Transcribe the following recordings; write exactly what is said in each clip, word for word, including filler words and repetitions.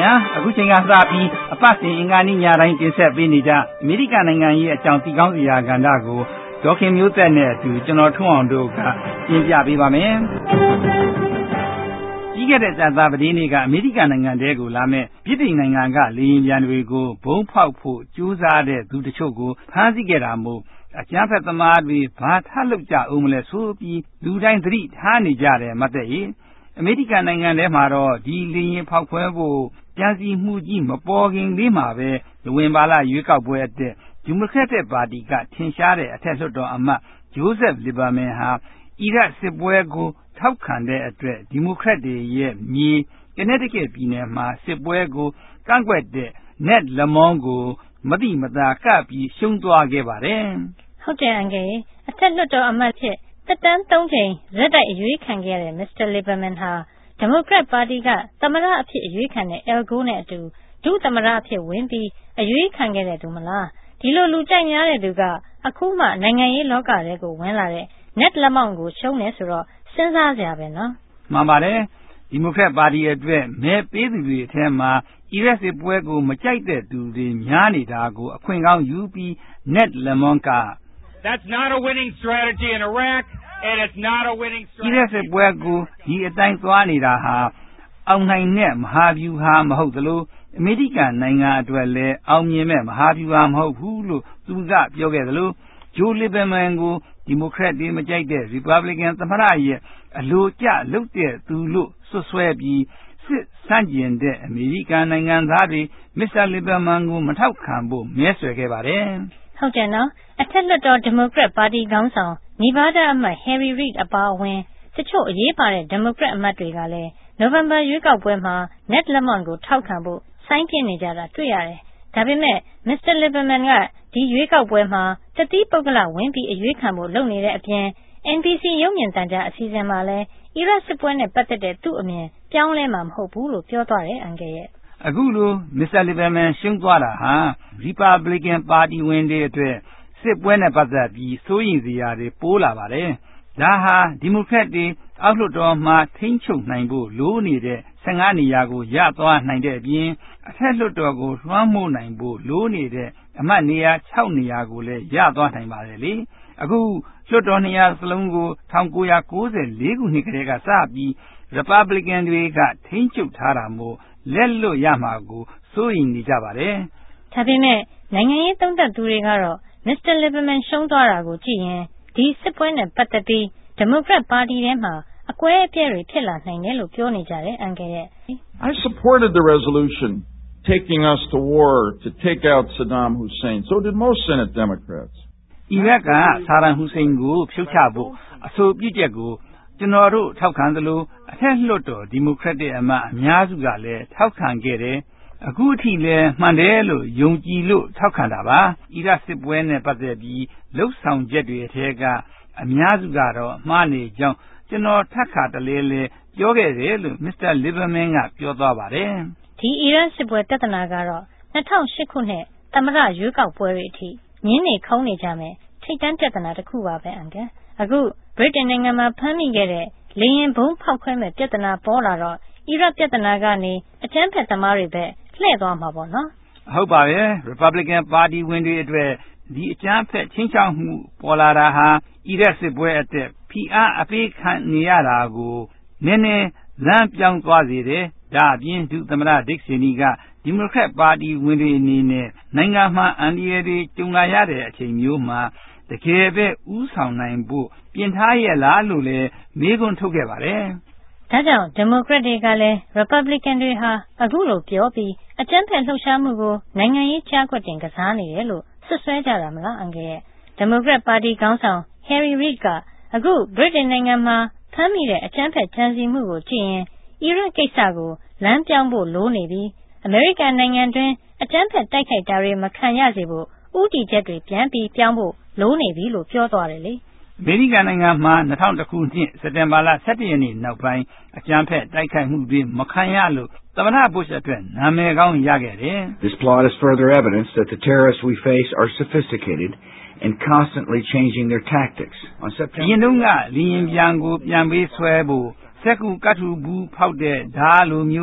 ခင်ဗျာအခုချိန်ကစပြီးအပတ်စဉ်အင်္ဂါနေ့ညတိုင်းတင်ဆက်ပေးနေကြအမေရိကန်နိုင်ငံရဲ့အကြောင်းတီကောင်းစရာကဏ္ဍကိုဒေါခင်မျိုးသက်နဲ့အတူကျွန်တော်ထွန်းအောင်တို့ကပြင်ပြပေးပါမယ်ကြီးခဲ့တဲ့ဇာတာပတိနေ့ကအမေရိကန်နိုင်ငံတဲကိုလာမဲ့ပြည်ထိုင်နိုင်ငံကလေယာဉ်ပြန်တွေကိုဘုံဖောက်ဖို့ကြိုးစားတဲ့သူတချို့ကိုဖမ်းဆီးခဲ့တာမို့အကြမ်းဖက်သမားတွေဘာထလုပ်ကြအောင်မလဲဆိုပြီးလူတိုင်းသတိထားနေကြတယ်မသက်ရေအမေရိကန်နိုင်ငံထဲမှာတော့ဒီလေယာဉ်ဖောက်ခွဲဖို့ကြံစီမှုကြီးမပေါ်ခင်လေးမှာပဲနိုဝင်ဘာလရွေးကောက်ပွဲအတက်ဒီမိုကရက်တစ်ပါတီကထင်ရှားတဲ့အထက်လွှတ်တော်အမတ်ဂျိုးဆက်လီဘာမန်ဟာအီရတ်စစ်ပွဲကိုထောက်ခံတဲ့အတွက်ဒီမိုကရက်တွေရဲ့မြေကနေတကယ်ပြည်နယ်မှာစစ်ပွဲကိုကန့်ကွက်တဲ့နက်လမွန်ကိုမတိမတာကပ်ပြီးရှုံးသွားခဲ့ပါတယ်ဟုတ်တယ်အန်ကယ်အထက်လွှတ်တော်အမတ်ဖြစ်တက်တန်းသုံးချိန်ဇက်တိုက်အရွေးခံခဲ့ရတဲ့မစ္စတာလီဘာမန်ဟာဒီမိုကရက်ပါတီကသမ္မတအဖြစ်အရွေးခံတဲ့ Al Gore နဲ့အတူဒုသမ္မတအဖြစ်ဝင်ပြီးအရွေးခံခဲ့တဲ့သူမလားဒီလိုလူကြိုက်များတဲ့သူကအခုမှနိုင်ငံရေးလောကထဲကိုဝင်လာတဲ့ Ned Lamont ကိုရှုံးနေဆိုတော့စဉ်းစားစရာပဲနော်မှန်ပါတယ်ဒီမိုကရက်ပါတီအတွက်မဲပေးသူတွေအထက်မှာအီရတ်စစ်ပွဲကိုမကြိုက်တဲ့သူတွေများနေတာကိုအခွင့်ကောင်းယူပြီး Ned Lamont က That's not a winning strategy in Iraq and it's not a winning strategy အီရတ်စစ်ပွဲကိုဒီအတိုင်းသွားနေတာဟာအောင်နိုင်တဲ့မဟာဗျူဟာမဟုတ်သလိုအမေရိကန်နိုင်ငံအတွက်လည်းအောင်မြင်မဲ့မဟာဗျူဟာမဟုတ်ဘူးလို့သူကပြောခဲ့သလိုဂျိုးလီဘာမန်ကိုဒီမိုကရက်တွေမကြိုက်တဲ့ရီပတ်ဘလီကန်သမ္မတရဲ့အလိုကျလုပ်တဲ့သူလို့ဆွဆွဲပြီးစစ်ဆန့်ကျင်တဲ့အမေရိကန်နိုင်ငံသားတွေမစ္စတာလီဘာမန်ကိုမထောက်ခံဖို့မဲဆွယ်ခဲ့ပါတယ်ဟုတ်တယ်နော်အထက်လွှတ်တော်ဒီမိုကရက်ပါတီခေါင်းဆောင်နီဗားဒါးအမတ် Harry Reid အပါအဝင်တချို့အရေးပါတဲ့ဒီမိုကရက်အမတ်တွေကလည်းနိုဝင်ဘာရွေးကောက်ပွဲမှာ Ned Lamont ကိုထောက်ခံဖို့စိုင်းပြင်းနေကြတာတွေ့ရတယ်ဒါပေမဲ့မစ္စတာလီဘာမန်ကဒီရွေးကောက်ပွဲမှာတတိပုဂ္ဂလဝင်ပြီးအရွေးခံဖို့လုပ်နေတဲ့အပြင် N B C ရုပ်မြင်သံကြားအစီအစဉ်မှာလည်းအီရတ်စစ်ပွဲနဲ့ပတ်သက်တဲ့သူ့အမြင်ပြောင်းလဲမှာမဟုတ်ဘူးလို့ပြောသွားတယ်အန်ကယ်ရဲ့အခုလိုမစ္စတာလီဘာမန်ရှုံးသွားတာဟာရီပတ်ဘလီကန်ပါတီဝင်တွေအတွက်စစ်ပွဲနဲ့ပတ်သက်ပြီးစိုးရိမ်စရာတွေပိုးလာပါတယ်ဒါဟာဒီမိုကရက်တွေအောက်လွှတ်တော်မှာထိန်းချုပ်နိုင်ဖို့လိုနေတဲ့ဆယ့်ငါးနေရာကိုရသွားနိုင်တဲ့အပြင်အထက်လွှတ်တော်ကိုလွှမ်းမိုးနိုင်ဖို့လိုနေတဲ့အမတ်နေရာ၆နေရာကိုလည်းရသွားနိုင်ပါတယ်လေအခုလွှတ်တော်နေရာစလုံးကို၁၉၉၄ခုနှစ်ကတည်းကစပြီးရီပတ်ဘလီကန်တွေကထိန်းချုပ်ထားတာမို့လက်လွတ်ရမှာကိုစိုးရိမ်နေကြပါတယ်ဒါပေမဲ့နိုင်ငံရေးသုံးသပ်သူတွေကတော့မစ္စတာလီဘာမန်ရှုံးသွားတာကိုကြည့်ရင်ဒီစစ်ပွဲနဲ့ပတ်သက်ပြီးဒီမိုကရက်ပါတီထဲမှာအကွဲအပြဲတွေဖြစ်လာနိုင်တယ်လို့ပြောနေကြတယ်အန်ကယ်ရဲ့ I supported the resolution taking us to war to take out Saddam Hussein. So did most Senate Democrats. အီရတ်ကဆာဒမ်ဟူစိန်ကိုဖြုတ်ချဖို့အဆိုပြုချက်ကိုကျွန်တော်တို့ထောက်ခံသလိုအထက်လွှတ်တော်ဒီမိုကရက်တစ်အမတ်အများစုကလည်းထောက်ခံခဲ့တယ်အခုအထိလည်းမှန်တယ်လို့ယုံကြည်လို့ထောက်ခံတာပါအီရတ်စစ်ပွဲနဲ့ပတ်သက်ပြီးလှုပ်ဆောင်ချက်တွေအထက်ကအများစုကတော့မှားနေကြောင်းကျွန်တော်ထပ်ခါတလဲလဲပြောခဲ့တယ်လို့မစ္စတာလီဘာမန်ကပြောသွားပါတယ်ဒီအီရတ်စစ်ပွဲပြဿနာကတော့၂၀၀၈ခုနှစ်သမ္မတရွေးကောက်ပွဲတွေအထိညင်းနေခုံးနေကြမယ်ထိတ်တန့်ပြဿနာတစ်ခုပါပဲအန်ကယ်အခုဗြိတိန်နိုင်ငံမှာဖမ်းမိခဲ့တဲ့လေယာဉ်ဘုံဖောက်ခွဲမဲ့ပြဿနာပေါ်လာတော့အီရတ်ပြဿနာကနေအကြမ်းဖက်သမားတွေပဲလှည့်သွားမှာပေါ့နော်ဟုတ်ပါရဲ့ရီပတ်ဘလီကန်ပါတီဝင်တွေအတွက်ဒီအကြမ်းဖက်ချင်းချောက်မှုပေါ်လာတာဟာအီရတ်စစ်ပွဲအတက်ဖိအားအပေးခံနေရတာကိုနည်းနည်းလမ်းပြောင်းသွားစေတယ်ဒါအပြင်ဒုသမ္မတဒစ်ဆီနီကဒီမိုကရက်ပါတီဝင်တွေအနေနဲ့နိုင်ငံမှာအန်ဒီရတွေကြုံလာရတဲ့အချိန်မျိုးမှာတကယ်ပဲဥဆောင်နိုင်ဖို့ပြင်ထားရလားလို့လည်းမေးခွန်းထုတ်ခဲ့ပါတယ်ဒါကြောင့်ဒီမိုကရက်တွေကလည်းရီပတ်ဘလီကန်တွေဟာအခုလိုပြောပြီးအကြမ်းဖက်လှုပ်ရှားမှုကိုနိုင်ငံရေးကြားကွက်တင်ကစားနေတယ်လို့ဆွဆွဲကြတာမလားအန်ကယ်ရဲ့ဒီမိုကရက်ပါတီခေါင်းဆောင် Harry Reid ကအခုဗြိတိန်နိုင်ငံမှာဖမ်းမိတဲ့အကြမ်းဖက်ကြမ်းစီမှုကိုကြည့်ရင်အီရတ်ကိစ္စကိုလမ်းပြောင်းဖို့လိုနေပြီးအမေရိကန်နိုင်ငံတွင်းအကြမ်းဖက်တိုက်ခိုက်တာတွေမခံရစေဖို့ဥတီချက်တွေပြန်ပြီးပြောင်းဖို့လိုနေပြီလို့ပြောသွားတယ်လေအမေရိကန်နိုင်ငံမှာ၂၀၀၁ခုနှစ်စက်တင်ဘာလ၁၁ရက်နေ့နောက်ပိုင်းအကြမ်းဖက်တိုက်ခိုက်မှုတွေမခံရလို့သမ္မတဘုရှ်အတွက်နာမည်ကောင်းရခဲ့တယ် This plot is further evidence that the terrorists we face are sophisticated and constantly changing their tactics. On September ရင်တုန်းကလင်းရင်ပြန်ကိုပြန်ပေးဆွဲဖို့စက်ကူကတ်ထူဘူးဖောက်တဲ့ဓာတ်လိုမျိုး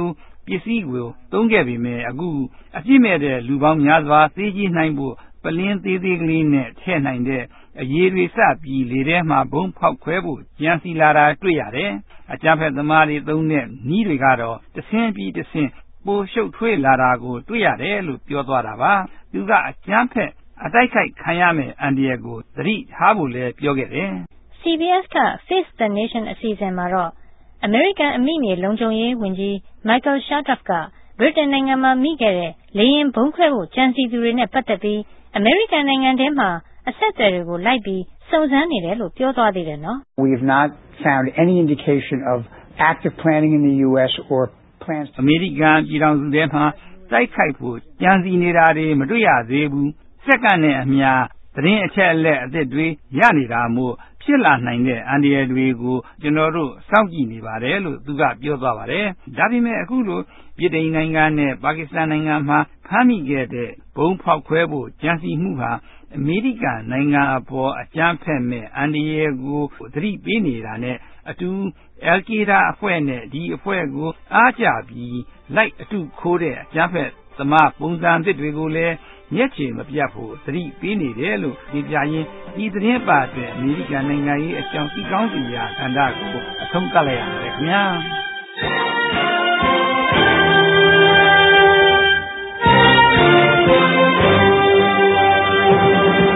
ပစ္စည်းကိုသုံးခဲ့ပေမဲ့အခုအပြစ်မဲ့တဲ့လူပေါင်းများစွာသေကြီးနိုင်ဖို့ပလင်းသေးသေးကလေးနဲ့ထည့်နိုင်တဲ့အရေးတွေစပြီးလေထဲမှာဘုံဖောက်ခွဲဖို့ကြံစီလာတာတွေ့ရတယ်။အကြမ်းဖက်သမားတွေသုံးတဲ့နီးတွေကတော့တဆင်းပြီးတဆင်းပိုရှုပ်ထွေးလာတာကိုတွေ့ရတယ်လို့ပြောသွားတာပါ။သူကအကြမ်းဖက်အတိုက်ခိုက်ခံရမယ့်အန္တရာယ်ကိုသတိထားဖို့လည်းပြောခဲ့တယ်။ C B S က Face the Nation အစီအစဉ်မှာတော့အမေရိကန်အမိမြေလုံခြုံရေးဝန်ကြီး Michael Chertoff ကဗြိတိန်နိုင်ငံမှာမိခဲ့တဲ့လေယာဉ်ဘုံခွဲဖို့ကြံစီသူတွေနဲ့ပတ်သက်ပြီးအမေရိကန်နိုင်ငံထဲမှာအဆက်အသွယ်တွေကိုလိုက်ပြီးစုံစမ်းနေတယ်လို့ပြောသွားသေးတယ်နော် We have not found any indication of active planning in the U S or plans အမေရိကန်ပြည်ထောင်စုထဲမှာတိုက်ခိုက်ဖို့ကြံစီနေတာတွေမတွေ့ရသေးဘူးစက္ကန့်နဲ့အမျှသတင်းအချက်အလက်အသစ်တွေရနေတာမို့ဖြစ်လာနိုင်တဲ့အန္တရာယ်တွေကိုကျွန်တော်တို့စောင့်ကြည့်နေပါတယ်လို့သူကပြောသွားပါတယ်ဒါပေမဲ့အခုလိုပြည်ထောင်နိုင်ငံနဲ့ပါကစ္စတန်နိုင်ငံမှာဖမ်းမိခဲ့တဲ့ဘုံဖောက်ခွဲဖို့ကြံစီမှုဟာအမေရိကန်နိုင်ငံအပေါ်အကြမ်းဖက်မဲ့အန္တရာယ်ကိုသတိပေးနေတာနဲ့အတူအယ်ကေဒါအဖွဲ့နဲ့ဒီအဖွဲ့ကိုအားကျပြီးလိုက်အတူခိုးတဲ့အကြမ်းဖက်သမားပုံစံသစ်တွေကိုလည်းမျက်ခြေမပြတ်ဖို့သတိပေးနေတယ်လို့ဒီပြရင်ဒီသတင်းပါတဲ့အမေရိကန်နိုင်ငံရေးအကြောင်းသိကောင်းစီရာကဏ္ဍကိုအဆုံးသတ်လိုက်ရပါတယ်ခင်ဗျာ